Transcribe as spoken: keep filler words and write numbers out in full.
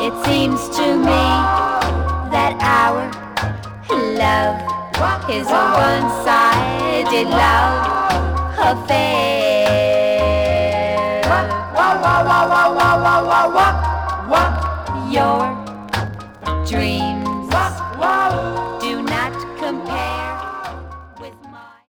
It seems to me that our love is a one-sided love affair. Your dream